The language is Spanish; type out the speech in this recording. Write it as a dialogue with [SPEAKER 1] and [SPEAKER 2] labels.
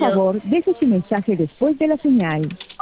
[SPEAKER 1] favor, deje su mensaje después de la señal.